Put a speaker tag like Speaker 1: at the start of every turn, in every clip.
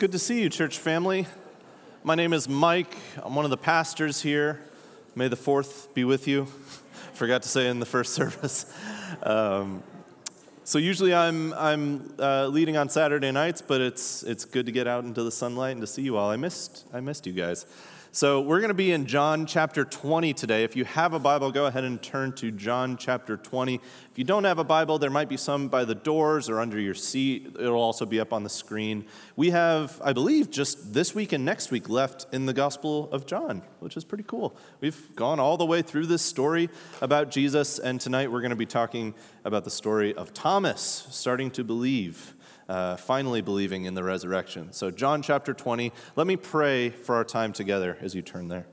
Speaker 1: good to see you, church family. My name is Mike. I'm one of the pastors here. May the 4th be with you. Forgot to say in the first service. So usually I'm leading on Saturday nights, but it's good to get out into the sunlight and to see you all. I missed you guys. So we're going to be in John chapter 20 today. If you have a Bible, go ahead and turn to John chapter 20. If you don't have a Bible, there might be some by the doors or under your seat. It'll also be up on the screen. We have, I believe, just this week and next week left in the Gospel of John, which is pretty cool. We've gone all the way through this story about Jesus, and tonight we're going to be talking about the story of Thomas starting to believe. Finally believing in the resurrection. So John chapter 20, let me pray for our time together as you turn there.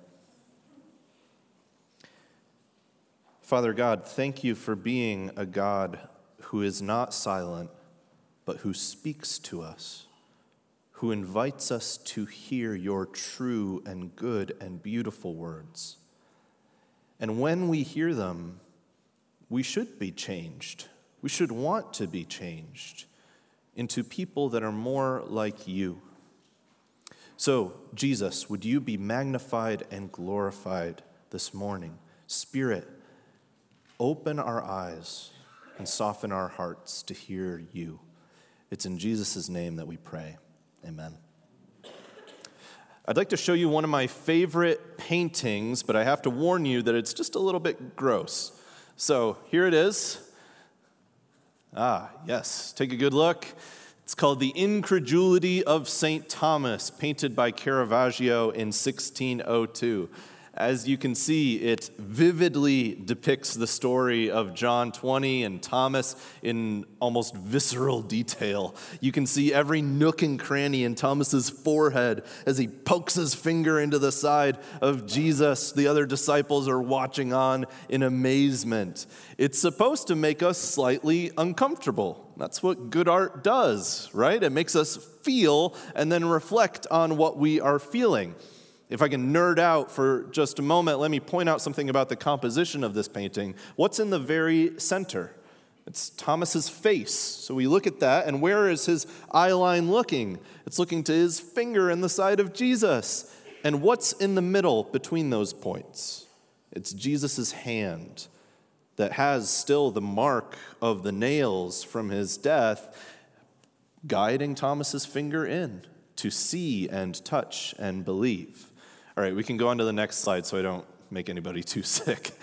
Speaker 1: Father God, thank you for being a God who is not silent, but who speaks to us, who invites us to hear your true and good and beautiful words. And when we hear them, we should be changed. We should want to be changed into people that are more like you. So, Jesus, would you be magnified and glorified this morning? Spirit, open our eyes and soften our hearts to hear you. It's in Jesus' name that we pray. Amen. I'd like to show you one of my favorite paintings, but I have to warn you that it's just a little bit gross. So, here it is. Yes, take a good look. It's called The Incredulity of St. Thomas, painted by Caravaggio in 1602. As you can see, it vividly depicts the story of John 20 and Thomas in almost visceral detail. You can see every nook and cranny in Thomas's forehead as he pokes his finger into the side of Jesus. The other disciples are watching on in amazement. It's supposed to make us slightly uncomfortable. That's what good art does, right? It makes us feel and then reflect on what we are feeling. If I can nerd out for just a moment, let me point out something about the composition of this painting. What's in the very center? It's Thomas's face. So we look at that, and where is his eye line looking? It's looking to his finger in the side of Jesus. And what's in the middle between those points? It's Jesus' hand that has still the mark of the nails from his death, guiding Thomas's finger in to see and touch and believe. All right, we can go on to the next slide so I don't make anybody too sick.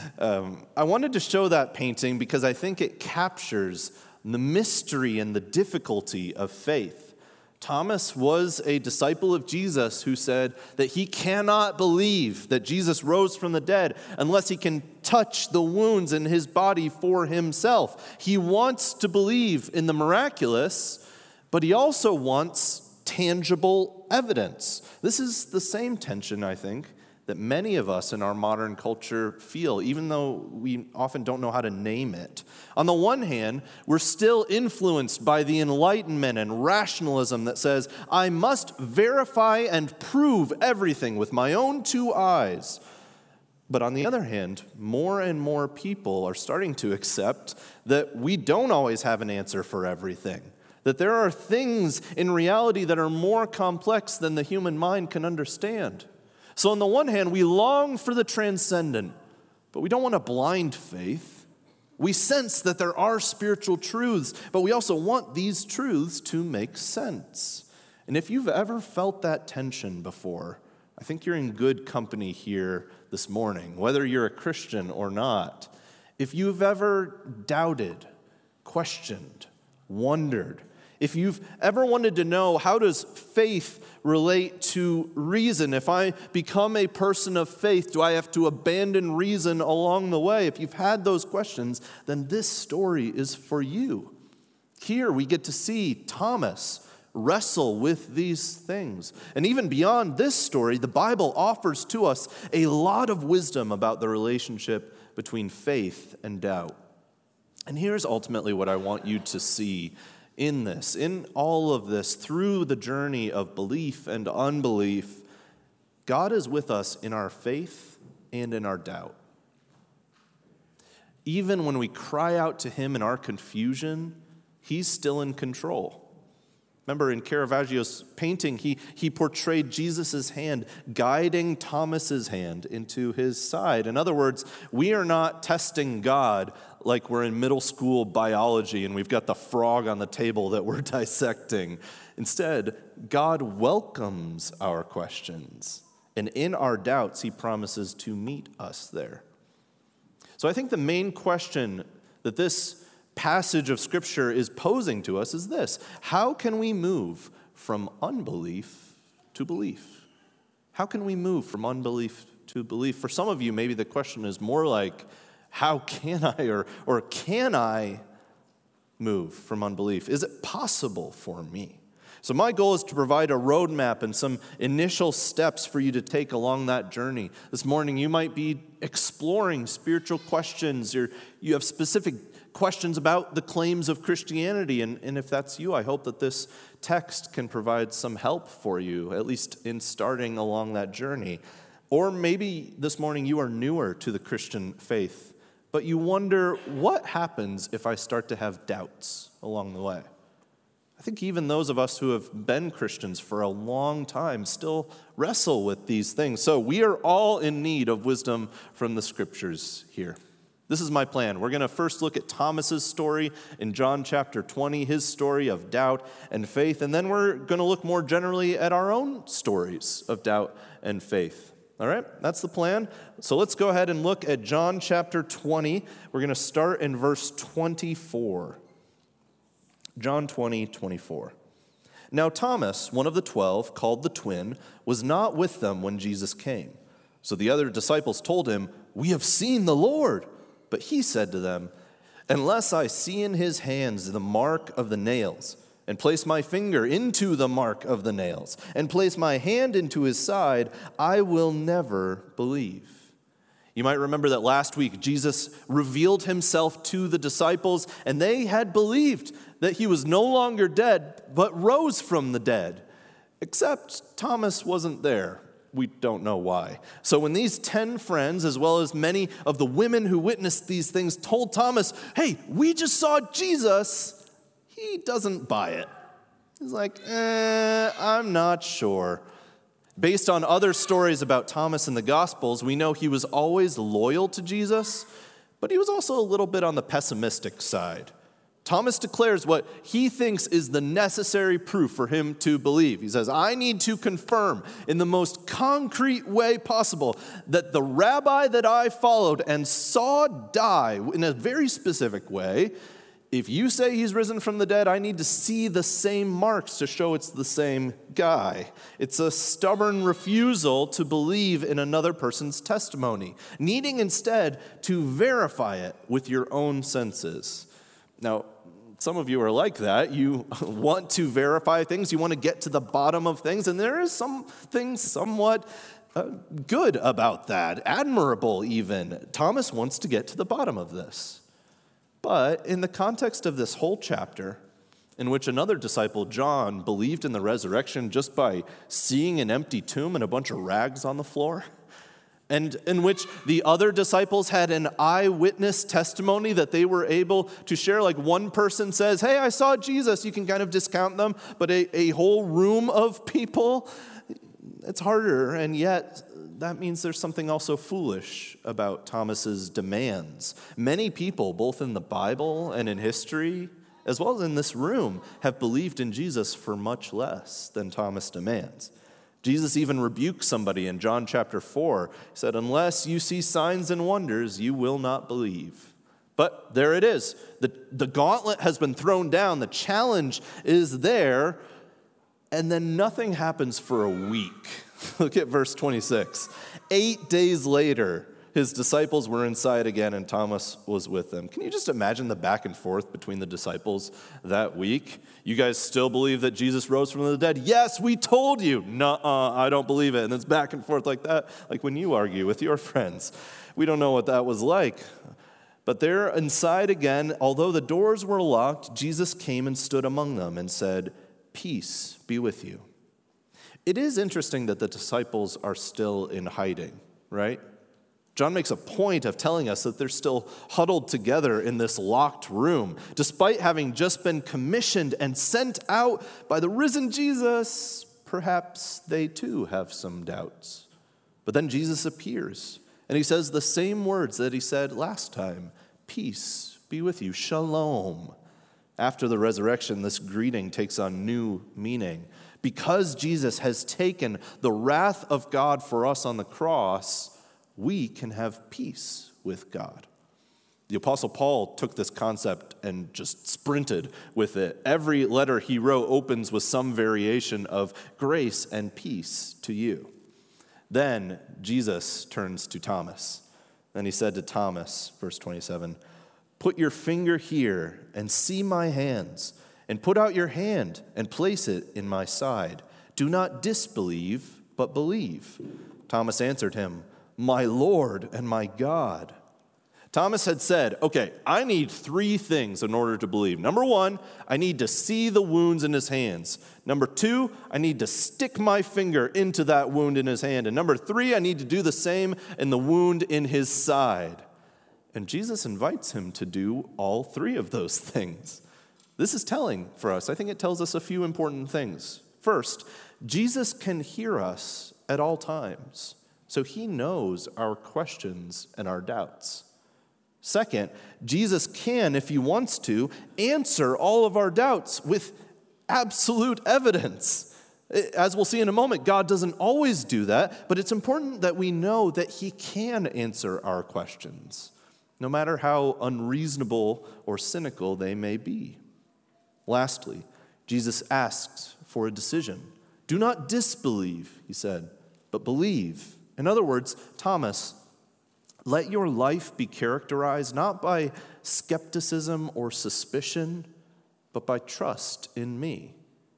Speaker 1: I wanted to show that painting because I think it captures the mystery and the difficulty of faith. Thomas was a disciple of Jesus who said that he cannot believe that Jesus rose from the dead unless he can touch the wounds in his body for himself. He wants to believe in the miraculous, but he also wants tangible evidence. This is the same tension, I think, that many of us in our modern culture feel, even though we often don't know how to name it. On the one hand, we're still influenced by the Enlightenment and rationalism that says, I must verify and prove everything with my own two eyes. But on the other hand, more and more people are starting to accept that we don't always have an answer for everything. That there are things in reality that are more complex than the human mind can understand. So on the one hand, we long for the transcendent, but we don't want a blind faith. We sense that there are spiritual truths, but we also want these truths to make sense. And if you've ever felt that tension before, I think you're in good company here this morning, whether you're a Christian or not. If you've ever doubted, questioned, wondered, if you've ever wanted to know, how does faith relate to reason? If I become a person of faith, do I have to abandon reason along the way? If you've had those questions, then this story is for you. Here we get to see Thomas wrestle with these things. And even beyond this story, the Bible offers to us a lot of wisdom about the relationship between faith and doubt. And here's ultimately what I want you to see in all of this, through the journey of belief and unbelief. God is with us in our faith and in our doubt. Even when we cry out to him in our confusion, he's still in control. Remember in Caravaggio's painting, he portrayed Jesus' hand guiding Thomas's hand into his side. In other words, we are not testing God like we're in middle school biology and we've got the frog on the table that we're dissecting. Instead, God welcomes our questions, and in our doubts, he promises to meet us there. So I think the main question that this passage of Scripture is posing to us is this: how can we move from unbelief to belief? How can we move from unbelief to belief? For some of you, maybe the question is more like, how can I or can I move from unbelief? Is it possible for me? So my goal is to provide a roadmap and some initial steps for you to take along that journey. This morning, you might be exploring spiritual questions, or you have specific questions about the claims of Christianity. And if that's you, I hope that this text can provide some help for you, at least in starting along that journey. Or maybe this morning you are newer to the Christian faith, but you wonder, what happens if I start to have doubts along the way? I think even those of us who have been Christians for a long time still wrestle with these things. So we are all in need of wisdom from the Scriptures here. This is my plan. We're going to first look at Thomas's story in John chapter 20, his story of doubt and faith, and then we're going to look more generally at our own stories of doubt and faith. All right, that's the plan. So let's go ahead and look at John chapter 20. We're going to start in verse 24. John 20:24. Now Thomas, one of the 12, called the twin, was not with them when Jesus came. So the other disciples told him, "We have seen the Lord." But he said to them, "Unless I see in his hands the mark of the nails, and place my finger into the mark of the nails, and place my hand into his side, I will never believe." You might remember that last week Jesus revealed himself to the disciples, and they had believed that he was no longer dead, but rose from the dead. Except Thomas wasn't there. We don't know why. So when these 10 friends, as well as many of the women who witnessed these things, told Thomas, "Hey, we just saw Jesus," he doesn't buy it. He's like, I'm not sure. Based on other stories about Thomas in the Gospels, we know he was always loyal to Jesus, but he was also a little bit on the pessimistic side. Thomas declares what he thinks is the necessary proof for him to believe. He says, "I need to confirm in the most concrete way possible that the rabbi that I followed and saw die in a very specific way, if you say he's risen from the dead, I need to see the same marks to show it's the same guy." It's a stubborn refusal to believe in another person's testimony, needing instead to verify it with your own senses. Now, some of you are like that. You want to verify things. You want to get to the bottom of things. And there is something somewhat good about that, admirable even. Thomas wants to get to the bottom of this. But in the context of this whole chapter, in which another disciple, John, believed in the resurrection just by seeing an empty tomb and a bunch of rags on the floor, and in which the other disciples had an eyewitness testimony that they were able to share. Like one person says, "Hey, I saw Jesus." You can kind of discount them, but a whole room of people, it's harder. And yet, that means there's something also foolish about Thomas's demands. Many people, both in the Bible and in history, as well as in this room, have believed in Jesus for much less than Thomas demands. Jesus even rebuked somebody in John chapter 4. He said, "Unless you see signs and wonders, you will not believe." But there it is. The gauntlet has been thrown down. The challenge is there. And then nothing happens for a week. Look at verse 26. 8 days later, his disciples were inside again, and Thomas was with them. Can you just imagine the back and forth between the disciples that week? "You guys still believe that Jesus rose from the dead?" "Yes, we told you." "Nuh-uh, I don't believe it." And it's back and forth like that, like when you argue with your friends. We don't know what that was like. But they're inside again. Although the doors were locked, Jesus came and stood among them and said, "Peace be with you." It is interesting that the disciples are still in hiding, right? John makes a point of telling us that they're still huddled together in this locked room, despite having just been commissioned and sent out by the risen Jesus. Perhaps they too have some doubts. But then Jesus appears, and he says the same words that he said last time: peace be with you, shalom. After the resurrection, this greeting takes on new meaning. Because Jesus has taken the wrath of God for us on the cross, we can have peace with God. The Apostle Paul took this concept and just sprinted with it. Every letter he wrote opens with some variation of grace and peace to you. Then Jesus turns to Thomas. Then he said to Thomas, verse 27, "Put your finger here and see my hands, and put out your hand and place it in my side. Do not disbelieve, but believe." Thomas answered him, "My Lord and my God." Thomas had said, okay, I need 3 things in order to believe. Number 1, I need to see the wounds in his hands. Number 2, I need to stick my finger into that wound in his hand. And number 3, I need to do the same in the wound in his side. And Jesus invites him to do all 3 of those things. This is telling for us. I think it tells us a few important things. First, Jesus can hear us at all times. So he knows our questions and our doubts. Second, Jesus can, if he wants to, answer all of our doubts with absolute evidence. As we'll see in a moment, God doesn't always do that, but it's important that we know that he can answer our questions, no matter how unreasonable or cynical they may be. Lastly, Jesus asks for a decision. Do not disbelieve, he said, but believe. In other words, Thomas, let your life be characterized not by skepticism or suspicion, but by trust in me.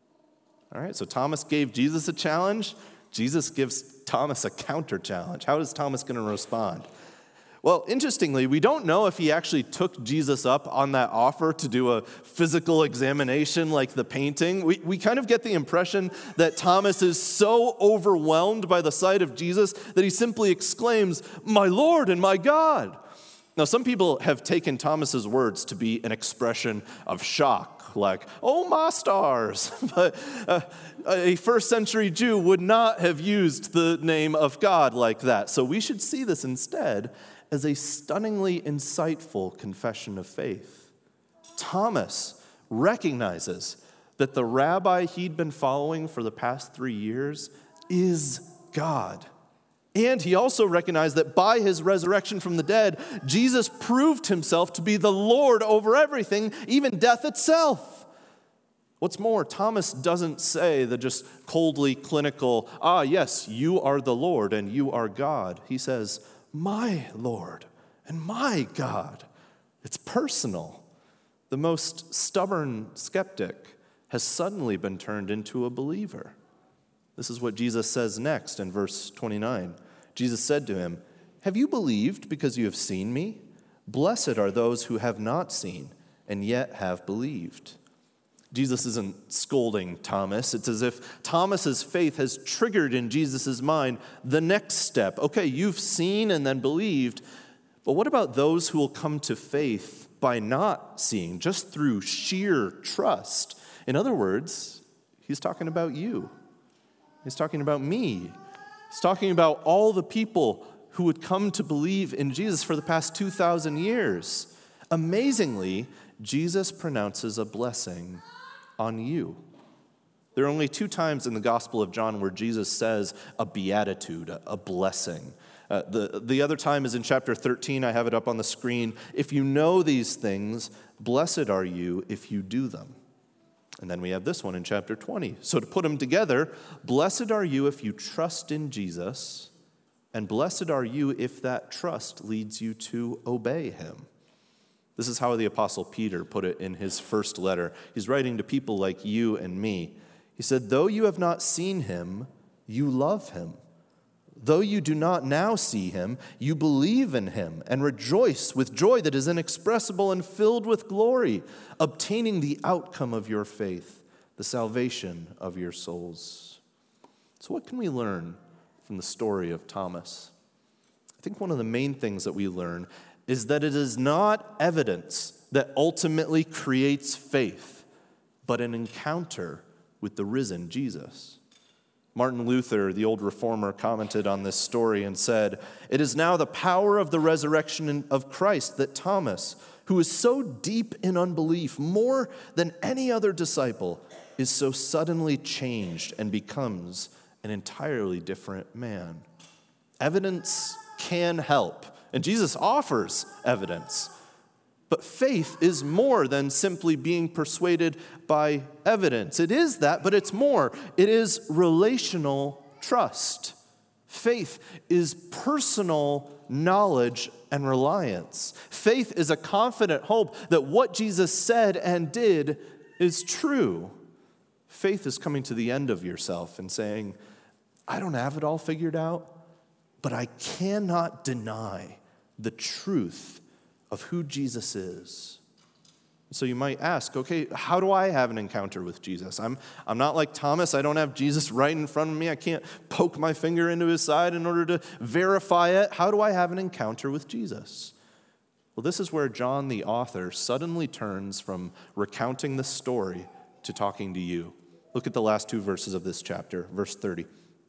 Speaker 1: All right, so Thomas gave Jesus a challenge. Jesus gives Thomas a counter challenge. How is Thomas going to respond? Well, interestingly, we don't know if he actually took Jesus up on that offer to do a physical examination like the painting. We kind of get the impression that Thomas is so overwhelmed by the sight of Jesus that he simply exclaims, "My Lord and my God." Now, some people have taken Thomas's words to be an expression of shock, like, "Oh, my stars." But a first century Jew would not have used the name of God like that. So we should see this instead as a stunningly insightful confession of faith. Thomas recognizes that the rabbi he'd been following for the past 3 years is God. And he also recognized that by his resurrection from the dead, Jesus proved himself to be the Lord over everything, even death itself. What's more, Thomas doesn't say the just coldly clinical, yes, you are the Lord and you are God. He says, "My Lord and my God." It's personal. The most stubborn skeptic has suddenly been turned into a believer. This is what Jesus says next in verse 29. Jesus said to him, "Have you believed because you have seen me? Blessed are those who have not seen and yet have believed." Jesus isn't scolding Thomas. It's as if Thomas's faith has triggered in Jesus' mind the next step. Okay, you've seen and then believed, but what about those who will come to faith by not seeing, just through sheer trust? In other words, he's talking about you. He's talking about me. He's talking about all the people who would come to believe in Jesus for the past 2,000 years. Amazingly, Jesus pronounces a blessing on you. There are only 2 times in the Gospel of John where Jesus says a beatitude, a blessing. The other time is in chapter 13. I have it up on the screen. "If you know these things, blessed are you if you do them." And then we have this one in chapter 20. So to put them together, blessed are you if you trust in Jesus, and blessed are you if that trust leads you to obey him. This is how the Apostle Peter put it in his first letter. He's writing to people like you and me. He said, "Though you have not seen him, you love him. Though you do not now see him, you believe in him and rejoice with joy that is inexpressible and filled with glory, obtaining the outcome of your faith, the salvation of your souls." So what can we learn from the story of Thomas? I think one of the main things that we learn is that it is not evidence that ultimately creates faith, but an encounter with the risen Jesus. Martin Luther, the old reformer, commented on this story and said, "It is now the power of the resurrection of Christ that Thomas, who is so deep in unbelief, more than any other disciple, is so suddenly changed and becomes an entirely different man." Evidence can help, and Jesus offers evidence. But faith is more than simply being persuaded by evidence. It is that, but it's more. It is relational trust. Faith is personal knowledge and reliance. Faith is a confident hope that what Jesus said and did is true. Faith is coming to the end of yourself and saying, I don't have it all figured out, but I cannot deny the truth of who Jesus is. So you might ask, okay, how do I have an encounter with Jesus? I'm not like Thomas. I don't have Jesus right in front of me. I can't poke my finger into his side in order to verify it. How do I have an encounter with Jesus? Well, this is where John, the author, suddenly turns from recounting the story to talking to you. Look at the last two verses of this chapter, verse 30.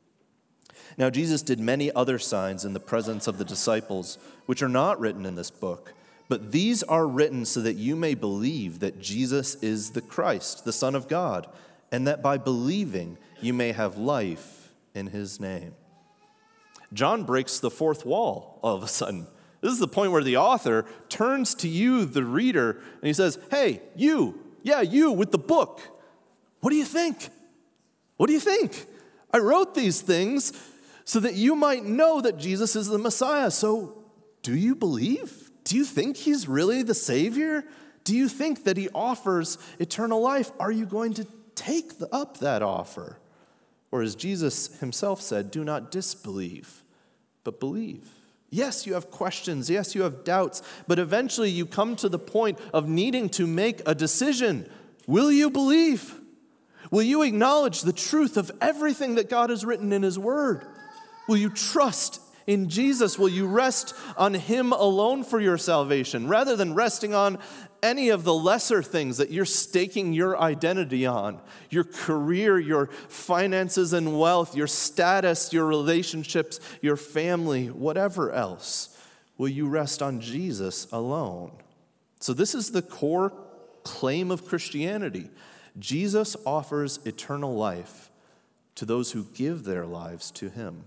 Speaker 1: Now Jesus did many other signs in the presence of the disciples, which are not written in this book. But these are written so that you may believe that Jesus is the Christ, the Son of God, and that by believing you may have life in his name. John breaks the fourth wall all of a sudden. This is the point where the author turns to you, the reader, and he says, hey, you with the book, what do you think? What do you think? I wrote these things so that you might know that Jesus is the Messiah. So do you believe? Do you think he's really the Savior? Do you think that he offers eternal life? Are you going to take up that offer? Or as Jesus himself said, do not disbelieve, but believe. Yes, you have questions. Yes, you have doubts. But eventually you come to the point of needing to make a decision. Will you believe? Will you acknowledge the truth of everything that God has written in his word? Will you trust in Jesus? Will you rest on him alone for your salvation, rather than resting on any of the lesser things that you're staking your identity on? Your career, your finances and wealth, your status, your relationships, your family, whatever else. Will you rest on Jesus alone? So this is the core claim of Christianity. Jesus offers eternal life to those who give their lives to him.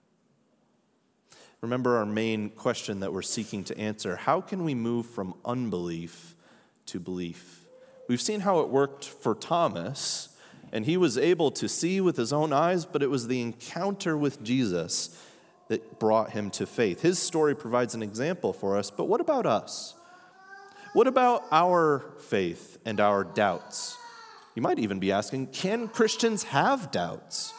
Speaker 1: Remember our main question that we're seeking to answer. How can we move from unbelief to belief? We've seen how it worked for Thomas, and he was able to see with his own eyes, but it was the encounter with Jesus that brought him to faith. His story provides an example for us, but what about us? What about our faith and our doubts? You might even be asking, can Christians have doubts?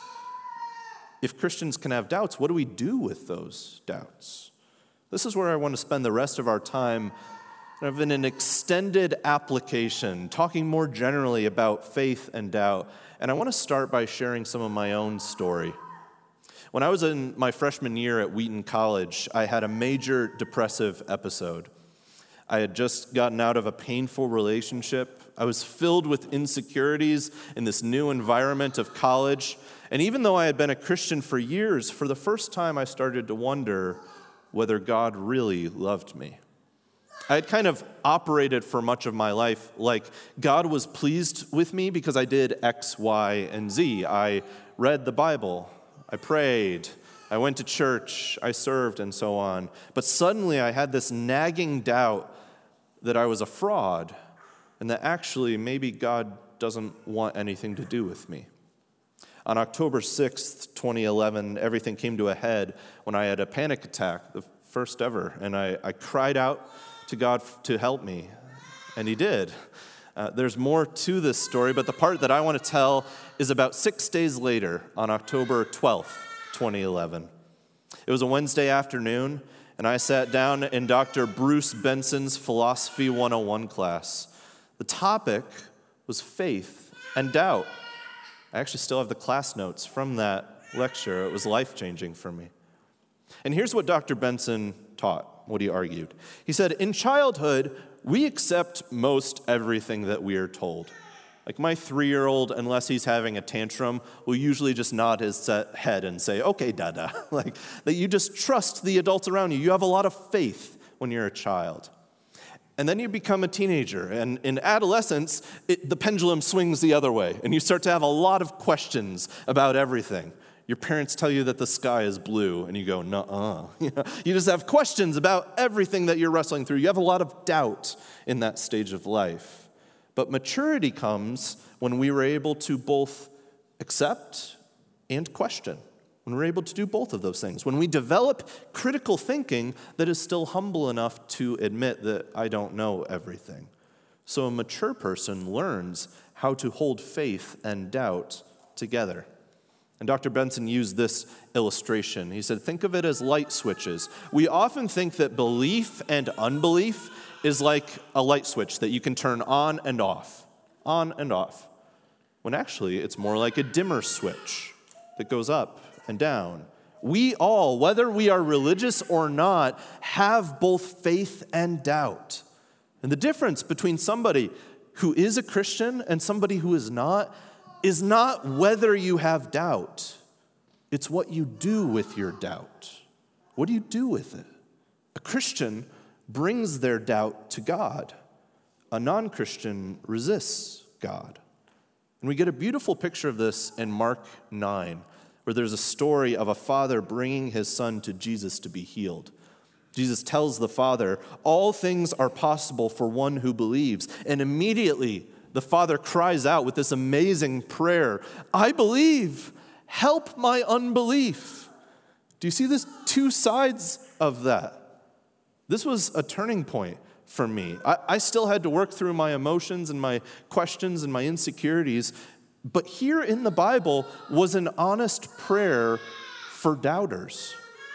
Speaker 1: If Christians can have doubts, what do we do with those doubts? This is where I want to spend the rest of our time in an extended application, talking more generally about faith and doubt. And I want to start by sharing some of my own story. When I was in my freshman year at Wheaton College, I had a major depressive episode. I had just gotten out of a painful relationship. I was filled with insecurities in this new environment of college. And even though I had been a Christian for years, for the first time I started to wonder whether God really loved me. I had kind of operated for much of my life like God was pleased with me because I did X, Y, and Z. I read the Bible, I prayed, I went to church, I served, and so on. But suddenly I had this nagging doubt that I was a fraud and that actually maybe God doesn't want anything to do with me. On October 6th, 2011, everything came to a head when I had a panic attack, the first ever, and I cried out to God to help me, and he did. There's more to this story, but the part that I want to tell is about 6 days later, on October 12th, 2011. It was a Wednesday afternoon, and I sat down in Dr. Bruce Benson's Philosophy 101 class. The topic was faith and doubt. I actually still have the class notes from that lecture. It was life-changing for me. And here's what Dr. Benson taught, what he argued. He said, in childhood, we accept most everything that we are told. Like my 3-year-old, unless he's having a tantrum, will usually just nod his head and say, okay, dada. Like that you just trust the adults around you. You have a lot of faith when you're a child. And then you become a teenager, and in adolescence, the pendulum swings the other way, and you start to have a lot of questions about everything. Your parents tell you that the sky is blue, and you go, nuh-uh. You just have questions about everything that you're wrestling through. You have a lot of doubt in that stage of life. But maturity comes when we were able to both accept and question. When we're able to do both of those things. When we develop critical thinking that is still humble enough to admit that I don't know everything. So a mature person learns how to hold faith and doubt together. And Dr. Benson used this illustration. He said, think of it as light switches. We often think that belief and unbelief is like a light switch that you can turn on and off, when actually it's more like a dimmer switch that goes up and down. We all, whether we are religious or not, have both faith and doubt. And the difference between somebody who is a Christian and somebody who is not whether you have doubt. It's what you do with your doubt. What do you do with it? A Christian brings their doubt to God. A non-Christian resists God. And we get a beautiful picture of this in Mark 9, where there's a story of a father bringing his son to Jesus to be healed. Jesus tells the father, all things are possible for one who believes. And immediately the father cries out with this amazing prayer, I believe, help my unbelief. Do you see this two sides of that? This was a turning point for me. I still had to work through my emotions and my questions and my insecurities. But here in the Bible was an honest prayer for doubters.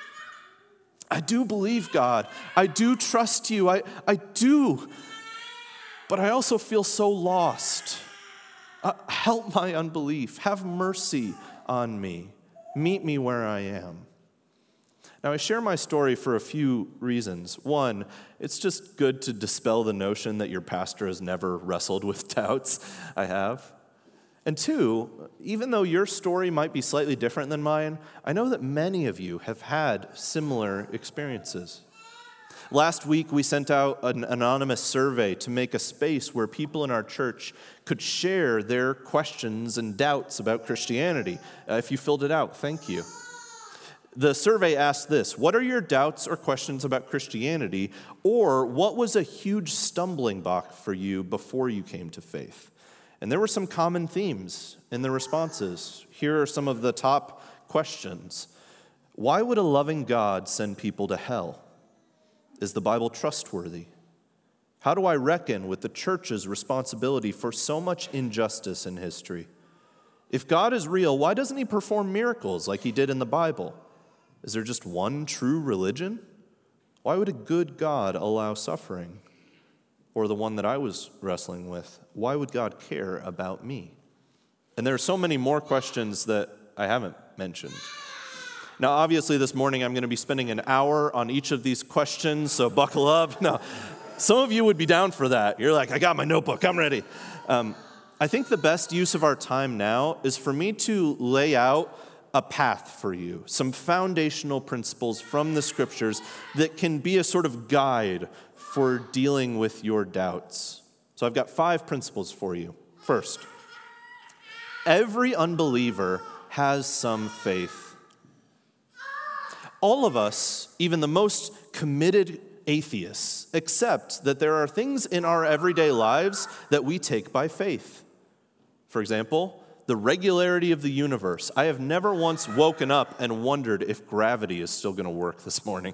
Speaker 1: I do believe God. I do trust you. I do. But I also feel so lost. Help my unbelief. Have mercy on me. Meet me where I am. Now, I share my story for a few reasons. One, it's just good to dispel the notion that your pastor has never wrestled with doubts. I have. And two, even though your story might be slightly different than mine, I know that many of you have had similar experiences. Last week, we sent out an anonymous survey to make a space where people in our church could share their questions and doubts about Christianity. If you filled it out, thank you. The survey asked this: what are your doubts or questions about Christianity, or what was a huge stumbling block for you before you came to faith? And there were some common themes in the responses. Here are some of the top questions. Why would a loving God send people to hell? Is the Bible trustworthy? How do I reckon with the church's responsibility for so much injustice in history? If God is real, why doesn't he perform miracles like he did in the Bible? Is there just one true religion? Why would a good God allow suffering? Or the one that I was wrestling with, why would God care about me? And there are so many more questions that I haven't mentioned. Now, obviously, this morning I'm going to be spending an hour on each of these questions, so buckle up. No, some of you would be down for that. You're like, I got my notebook, I'm ready. I think the best use of our time now is for me to lay out a path for you, some foundational principles from the scriptures that can be a sort of guide for dealing with your doubts. So I've got 5 principles for you. First, every unbeliever has some faith. All of us, even the most committed atheists, accept that there are things in our everyday lives that we take by faith. For example, the regularity of the universe. I have never once woken up and wondered if gravity is still going to work this morning.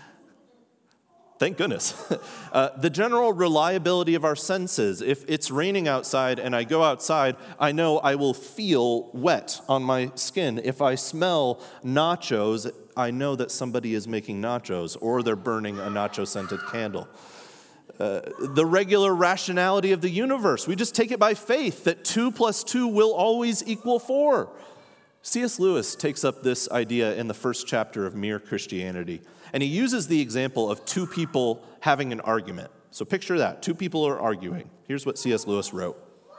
Speaker 1: Thank goodness. The general reliability of our senses. If it's raining outside and I go outside, I know I will feel wet on my skin. If I smell nachos, I know that somebody is making nachos or they're burning a nacho-scented candle. The regular rationality of the universe. We just take it by faith that 2 + 2 will always equal 4. C.S. Lewis takes up this idea in the first chapter of Mere Christianity, and he uses the example of two people having an argument. So picture that. Two people are arguing. Here's what C.S. Lewis wrote.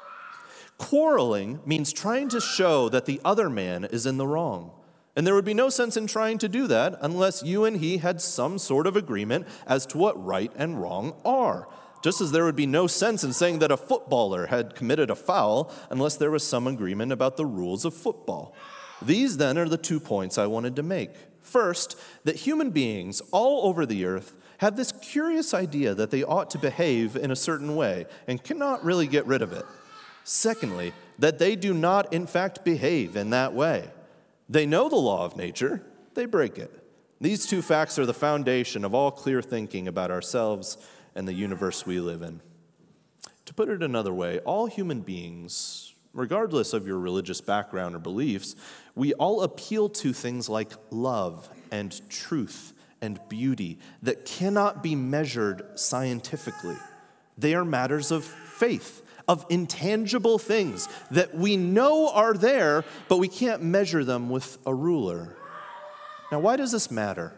Speaker 1: Quarreling means trying to show that the other man is in the wrong. And there would be no sense in trying to do that unless you and he had some sort of agreement as to what right and wrong are. Just as there would be no sense in saying that a footballer had committed a foul unless there was some agreement about the rules of football. These, then, are the 2 points I wanted to make. First, that human beings all over the earth have this curious idea that they ought to behave in a certain way and cannot really get rid of it. Secondly, that they do not, in fact, behave in that way. They know the law of nature, they break it. These two facts are the foundation of all clear thinking about ourselves and the universe we live in. To put it another way, all human beings, regardless of your religious background or beliefs, we all appeal to things like love and truth and beauty that cannot be measured scientifically. They are matters of faith, of intangible things that we know are there, but we can't measure them with a ruler. Now, why does this matter?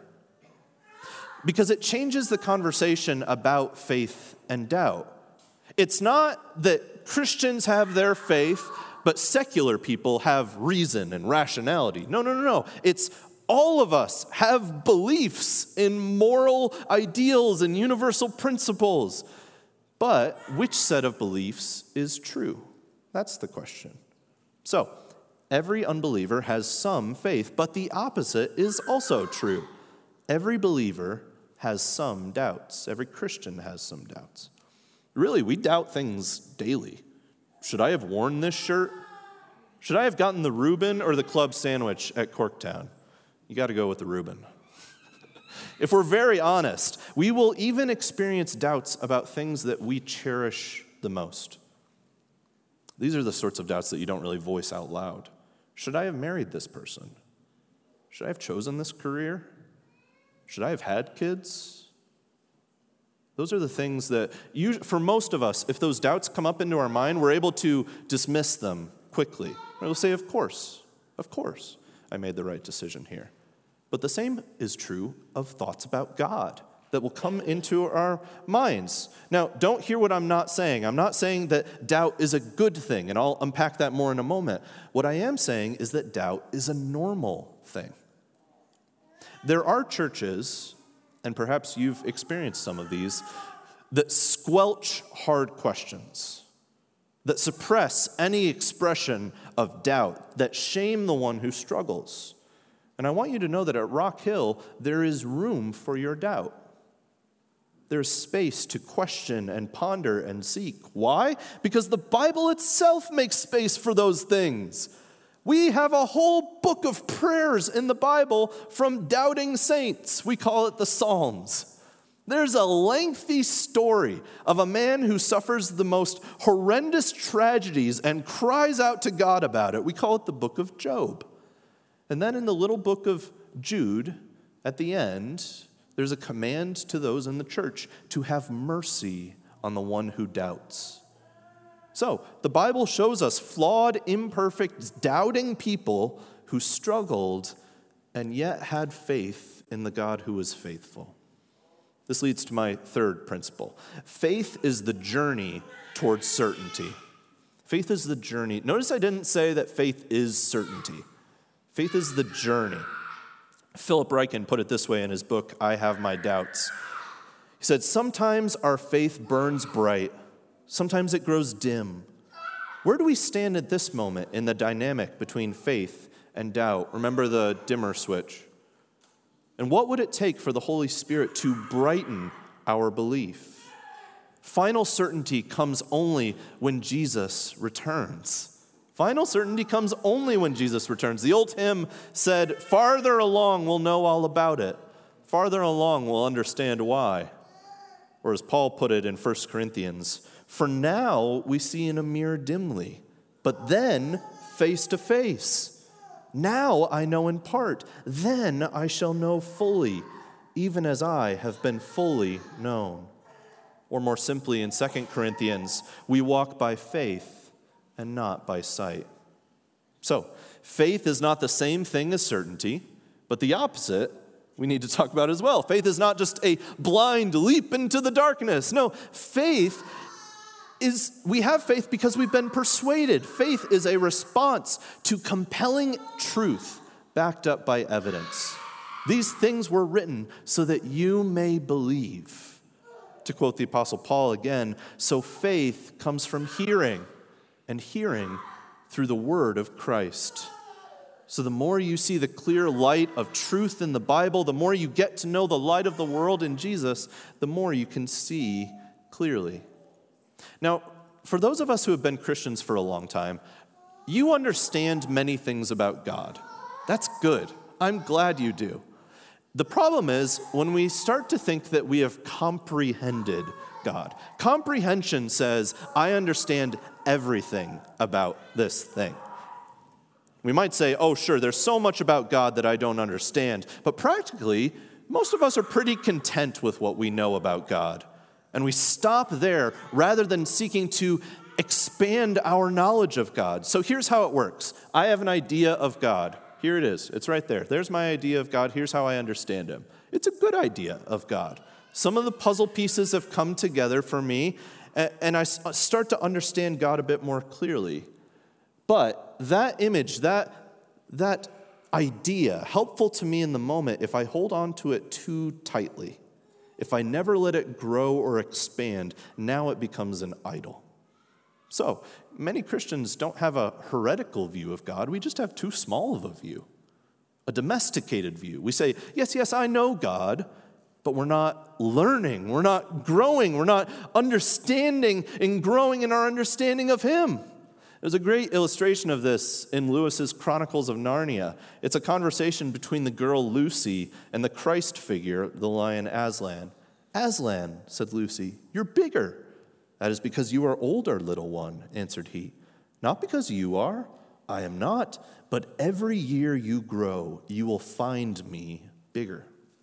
Speaker 1: Because it changes the conversation about faith and doubt. It's not that Christians have their faith, but secular people have reason and rationality. No. It's all of us have beliefs in moral ideals and universal principles. But which set of beliefs is true? That's the question. So, every unbeliever has some faith, but the opposite is also true. Every believer has some doubts. Every Christian has some doubts. Really, we doubt things daily. Should I have worn this shirt? Should I have gotten the Reuben or the club sandwich at Corktown? You got to go with the Reuben. If we're very honest, we will even experience doubts about things that we cherish the most. These are the sorts of doubts that you don't really voice out loud. Should I have married this person? Should I have chosen this career? Should I have had kids? Those are the things that, for most of us, if those doubts come up into our mind, we're able to dismiss them quickly. We'll say, of course, I made the right decision here. But the same is true of thoughts about God that will come into our minds. Now, don't hear what I'm not saying. I'm not saying that doubt is a good thing, and I'll unpack that more in a moment. What I am saying is that doubt is a normal thing. There are churches, and perhaps you've experienced some of these, that squelch hard questions, that suppress any expression of doubt, that shame the one who struggles. And I want you to know that at Rock Hill, there is room for your doubt. There's space to question and ponder and seek. Why? Because the Bible itself makes space for those things. We have a whole book of prayers in the Bible from doubting saints. We call it the Psalms. There's a lengthy story of a man who suffers the most horrendous tragedies and cries out to God about it. We call it the book of Job. And then in the little book of Jude, at the end, there's a command to those in the church to have mercy on the one who doubts. So, the Bible shows us flawed, imperfect, doubting people who struggled and yet had faith in the God who is faithful. This leads to my third principle. Faith is the journey towards certainty. Faith is the journey. Notice I didn't say that faith is certainty. Faith is the journey. Philip Ryken put it this way in his book, I Have My Doubts. He said, sometimes our faith burns bright, sometimes it grows dim. Where do we stand at this moment in the dynamic between faith and doubt? Remember the dimmer switch. And what would it take for the Holy Spirit to brighten our belief? Final certainty comes only when Jesus returns. Final certainty comes only when Jesus returns. The old hymn said, farther along we'll know all about it. Farther along we'll understand why. Or as Paul put it in 1 Corinthians, for now we see in a mirror dimly, but then face to face. Now I know in part, then I shall know fully, even as I have been fully known. Or more simply in 2 Corinthians, we walk by faith and not by sight. So, Faith is not the same thing as certainty, but the opposite we need to talk about as well. Faith is not just a blind leap into the darkness. No, we have faith because we've been persuaded. Faith is a response to compelling truth backed up by evidence. These things were written so that you may believe. To quote the Apostle Paul again, so faith comes from hearing, and hearing through the word of Christ. So the more you see the clear light of truth in the Bible, the more you get to know the light of the world in Jesus, the more you can see clearly. Now, for those of us who have been Christians for a long time, you understand many things about God. That's good. I'm glad you do. The problem is when we start to think that we have comprehended God. Comprehension says, I understand everything about this thing. We might say, oh, sure, there's so much about God that I don't understand. But practically, most of us are pretty content with what we know about God. And we stop there rather than seeking to expand our knowledge of God. So here's how it works. I have an idea of God. Here it is. It's right there. There's my idea of God. Here's how I understand him. It's a good idea of God. Some of the puzzle pieces have come together for me, and I start to understand God a bit more clearly. But that image, that idea, helpful to me in the moment, if I hold on to it too tightly, if I never let it grow or expand, now it becomes an idol. So, many Christians don't have a heretical view of God. We just have too small of a view, a domesticated view. We say, yes, I know God, but we're not learning, we're not growing, we're not understanding and growing in our understanding of him. There's a great illustration of this in Lewis's Chronicles of Narnia. It's a conversation between the girl Lucy and the Christ figure, the lion Aslan. Aslan, said Lucy, you're bigger. That is because you are older, little one, answered he. Not because you are, I am not, but every year you grow, you will find me bigger.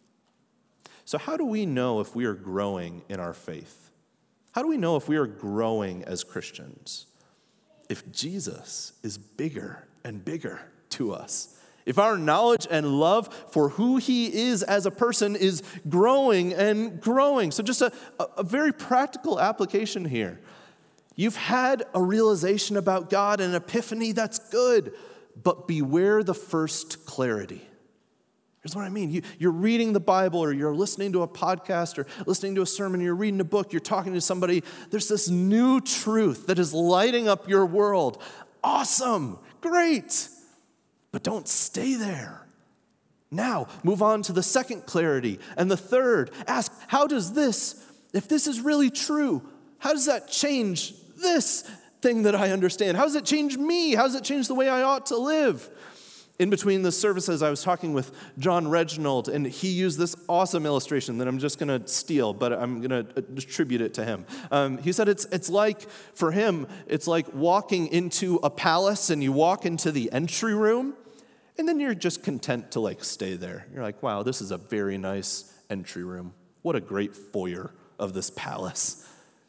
Speaker 1: So how do we know if we are growing in our faith? How do we know if we are growing as Christians? If Jesus is bigger and bigger to us, if our knowledge and love for who he is as a person is growing and growing. So just a very practical application here. You've had a realization about God, an epiphany, that's good, but beware the first clarity. Here's what I mean. You're reading the Bible, or you're listening to a podcast, or listening to a sermon, you're reading a book, you're talking to somebody. There's this new truth that is lighting up your world. Awesome, great, but don't stay there. Now, move on to the second clarity and the third. Ask, how does this, if this is really true, how does that change this thing that I understand? How does it change me? How does it change the way I ought to live? In between the services, I was talking with John Reginald, and he used this awesome illustration that I'm just going to steal, but I'm going to attribute it to him. He said it's like, for him, it's like walking into a palace, and you walk into the entry room, and then you're just content to stay there. You're like, wow, this is a very nice entry room. What a great foyer of this palace.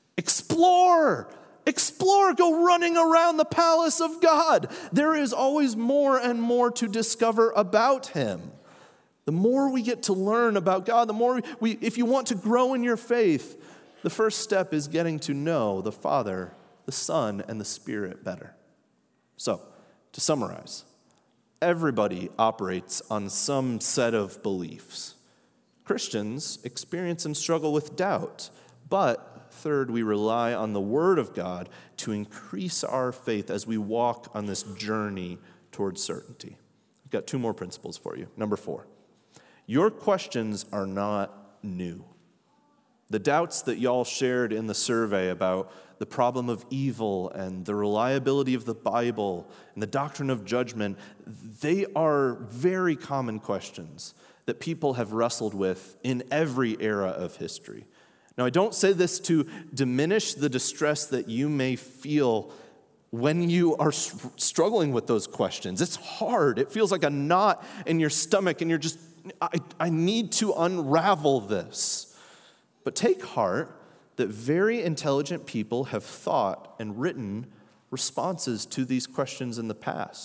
Speaker 1: Explore! Explore, go running around the palace of God. There is always more and more to discover about him. The more we get to learn about God, the more if you want to grow in your faith, the first step is getting to know the Father, the Son, and the Spirit better. So, to summarize, everybody operates on some set of beliefs. Christians experience and struggle with doubt, but third, we rely on the Word of God to increase our faith as we walk on this journey towards certainty. I've got two more principles for you. Number 4, your questions are not new. The doubts that y'all shared in the survey about the problem of evil and the reliability of the Bible and the doctrine of judgment, they are very common questions that people have wrestled with in every era of history. Now, I don't say this to diminish the distress that you may feel when you are struggling with those questions. It's hard. It feels like a knot in your stomach, and you're just, I need to unravel this. But take heart that very intelligent people have thought and written responses to these questions in the past.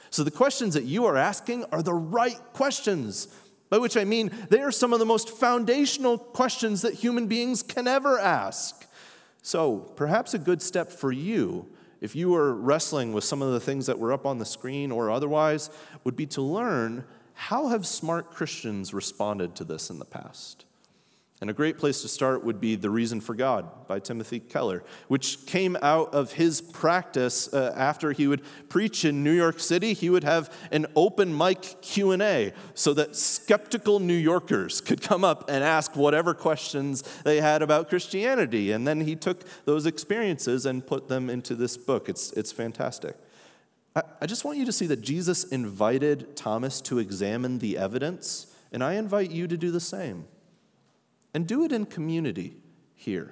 Speaker 1: So the questions that you are asking are the right questions, by which I mean they are some of the most foundational questions that human beings can ever ask. So perhaps a good step for you, if you are wrestling with some of the things that were up on the screen or otherwise, would be to learn, how have smart Christians responded to this in the past? And a great place to start would be The Reason for God by Timothy Keller, which came out of his practice after he would preach in New York City. He would have an open mic Q&A so that skeptical New Yorkers could come up and ask whatever questions they had about Christianity. And then he took those experiences and put them into this book. It's fantastic. I just want you to see that Jesus invited Thomas to examine the evidence, and I invite you to do the same. And do it in community here.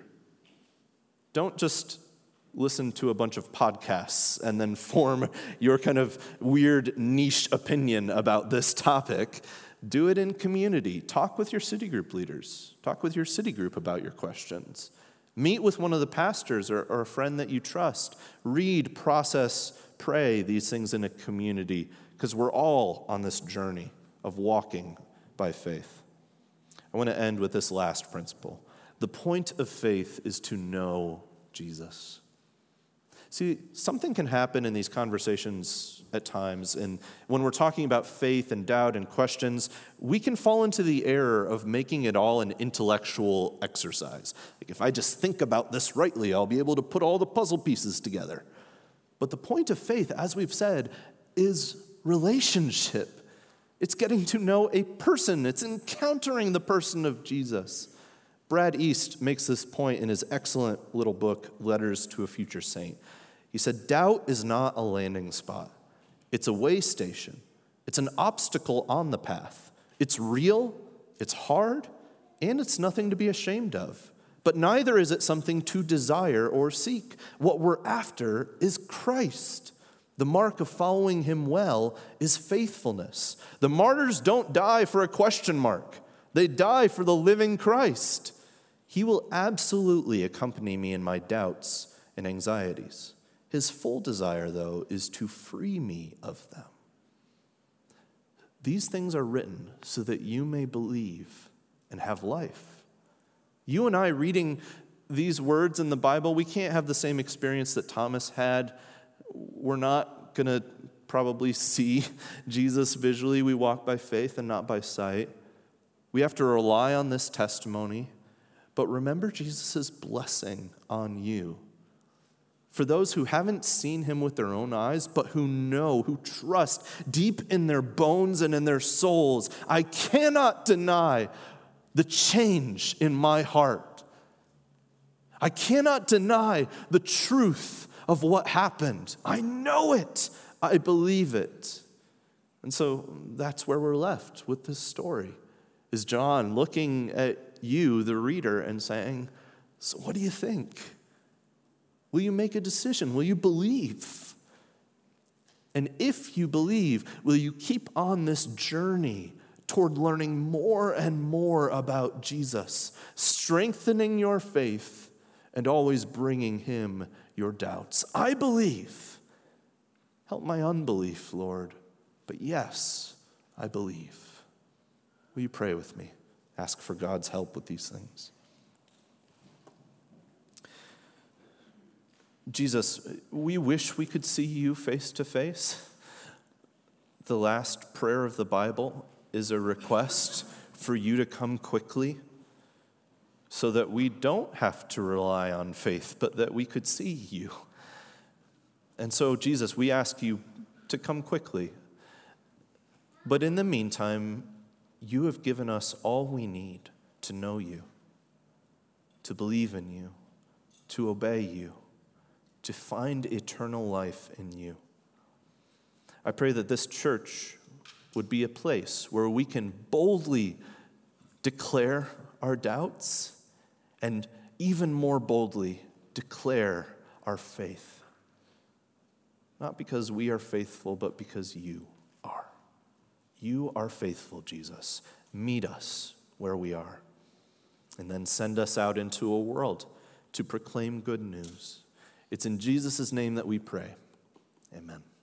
Speaker 1: Don't just listen to a bunch of podcasts and then form your kind of weird niche opinion about this topic. Do it in community. Talk with your city group leaders. Talk with your city group about your questions. Meet with one of the pastors or a friend that you trust. Read, process, pray these things in a community, because we're all on this journey of walking by faith. I want to end with this last principle. The point of faith is to know Jesus. See, something can happen in these conversations at times, and when we're talking about faith and doubt and questions, we can fall into the error of making it all an intellectual exercise. Like, if I just think about this rightly, I'll be able to put all the puzzle pieces together. But the point of faith, as we've said, is relationship. It's getting to know a person. It's encountering the person of Jesus. Brad East makes this point in his excellent little book, Letters to a Future Saint. He said, doubt is not a landing spot. It's a way station. It's an obstacle on the path. It's real, it's hard, and it's nothing to be ashamed of. But neither is it something to desire or seek. What we're after is Christ. The mark of following him well is faithfulness. The martyrs don't die for a question mark. They die for the living Christ. He will absolutely accompany me in my doubts and anxieties. His full desire, though, is to free me of them. These things are written so that you may believe and have life. You and I reading these words in the Bible, we can't have the same experience that Thomas had. We're not going to probably see Jesus visually. We walk by faith and not by sight. We have to rely on this testimony. But remember Jesus' blessing on you. For those who haven't seen him with their own eyes, but who know, who trust deep in their bones and in their souls, I cannot deny the change in my heart. I cannot deny the truth of what happened. I know it. I believe it. And so that's where we're left with this story, is John looking at you, the reader, and saying, so what do you think? Will you make a decision? Will you believe? And if you believe, will you keep on this journey toward learning more and more about Jesus, strengthening your faith, and always bringing him your doubts? I believe. Help my unbelief, Lord. But yes, I believe. Will you pray with me? Ask for God's help with these things. Jesus, we wish we could see you face to face. The last prayer of the Bible is a request for you to come quickly so that we don't have to rely on faith, but that we could see you. And so, Jesus, we ask you to come quickly. But in the meantime, you have given us all we need to know you, to believe in you, to obey you, to find eternal life in you. I pray that this church would be a place where we can boldly declare our doubts and even more boldly declare our faith. Not because we are faithful, but because you are. You are faithful, Jesus. Meet us where we are, and then send us out into a world to proclaim good news. It's in Jesus' name that we pray. Amen.